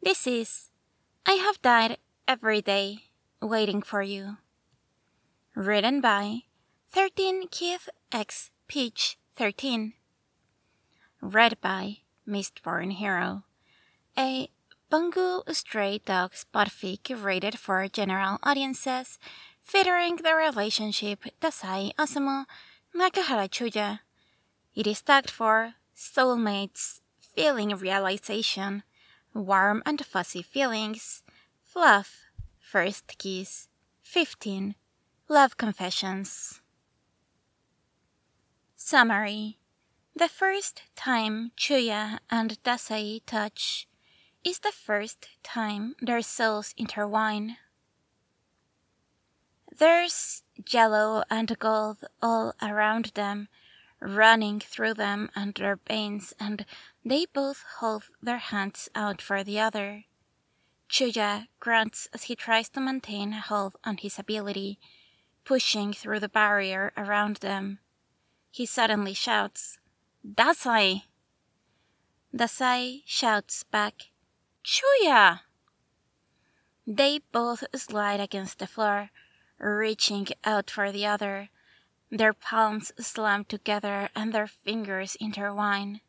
This is I Have Died Every Day, Waiting for You. Written by 13 Keith X Peach 13. Read by Mistborn Hero. A Bungu Stray Dogs podfic curated for general audiences, featuring the relationship Dasai Osamu, Nakahara Chuya. It is tagged for soulmates, feeling realization, warm and fuzzy feelings, fluff, first kiss, 15, love confessions. Summary. The first time Chuya and Dasai touch is the first time their souls intertwine. There's yellow and gold all around them, running through them and their veins, and they both hold their hands out for the other. Chuya grunts as he tries to maintain a hold on his ability, pushing through the barrier around them. He suddenly shouts, "Dasai!" Dasai shouts back, "Chuya!" They both slide against the floor, reaching out for the other. Their palms slam together and their fingers intertwine.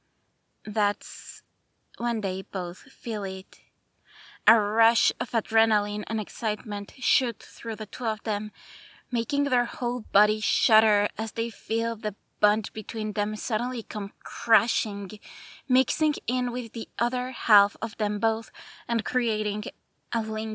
That's when they both feel it. A rush of adrenaline and excitement shoot through the two of them, making their whole body shudder as they feel the bond between them suddenly come crashing, mixing in with the other half of them both and creating a link.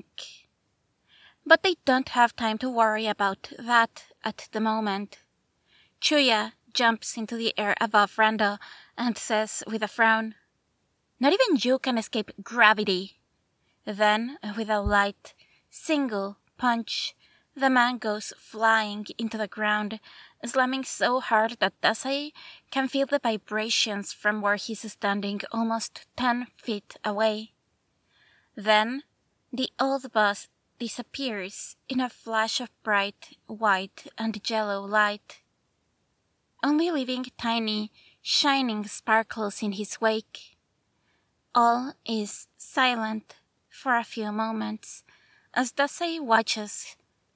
But they don't have time to worry about that at the moment. Chuya jumps into the air above Randa and says with a frown, "Not even you can escape gravity." Then, with a light, single punch, the man goes flying into the ground, slamming so hard that Dasai can feel the vibrations from where he's standing almost 10 feet away. Then, the old boss disappears in a flash of bright white and yellow light, only leaving tiny, shining sparkles in his wake. All is silent for a few moments as Dasai watches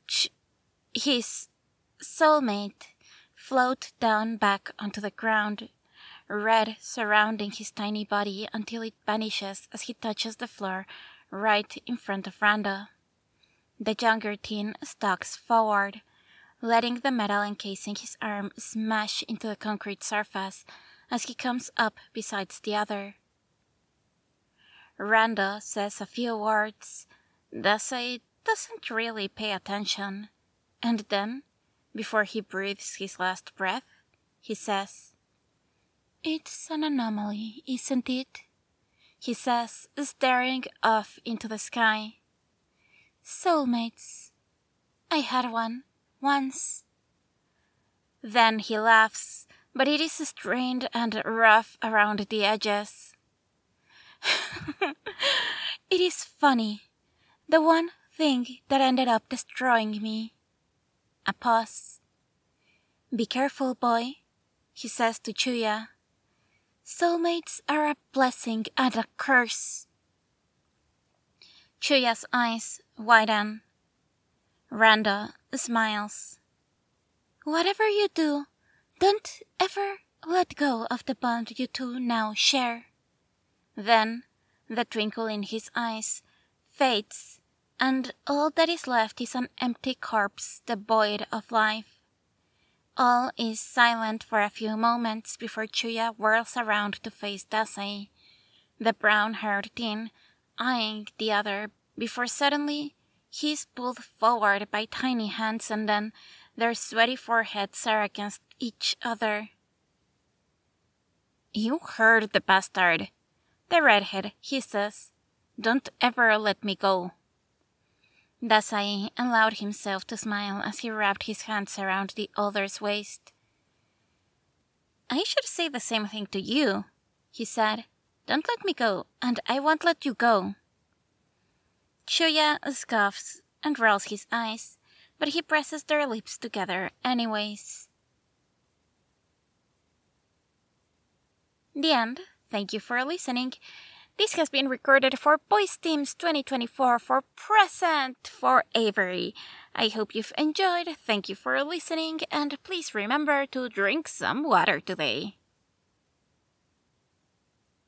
his soulmate float down back onto the ground, red surrounding his tiny body until it vanishes as he touches the floor right in front of Randa. The younger teen stalks forward, letting the metal encasing his arm smash into the concrete surface as he comes up beside the other. Randa says a few words. Dasai doesn't really pay attention, and then, before he breathes his last breath, he says, "It's an anomaly, isn't it?" he says, staring off into the sky. "Soulmates. I had one, once." Then he laughs, but it is strained and rough around the edges. "It is funny. The one thing that ended up destroying me." A pause. "Be careful, boy," he says to Chuya. "Soulmates are a blessing and a curse." Chuya's eyes widen. Randa smiles. "Whatever you do, don't ever let go of the bond you two now share." Then, the twinkle in his eyes fades, and all that is left is an empty corpse devoid of life. All is silent for a few moments before Chuya whirls around to face Dasai, the brown-haired teen eyeing the other, before suddenly he is pulled forward by tiny hands and then their sweaty foreheads are against each other. "You heard the bastard," the redhead hisses. "Don't ever let me go." Dasai allowed himself to smile as he wrapped his hands around the other's waist. "I should say the same thing to you," he said. "Don't let me go, and I won't let you go." Chuya scoffs and rolls his eyes, but he presses their lips together anyways. The end. Thank you for listening. This has been recorded for Boys Teams 2024 for Present for Avery. I hope you've enjoyed, thank you for listening, and please remember to drink some water today.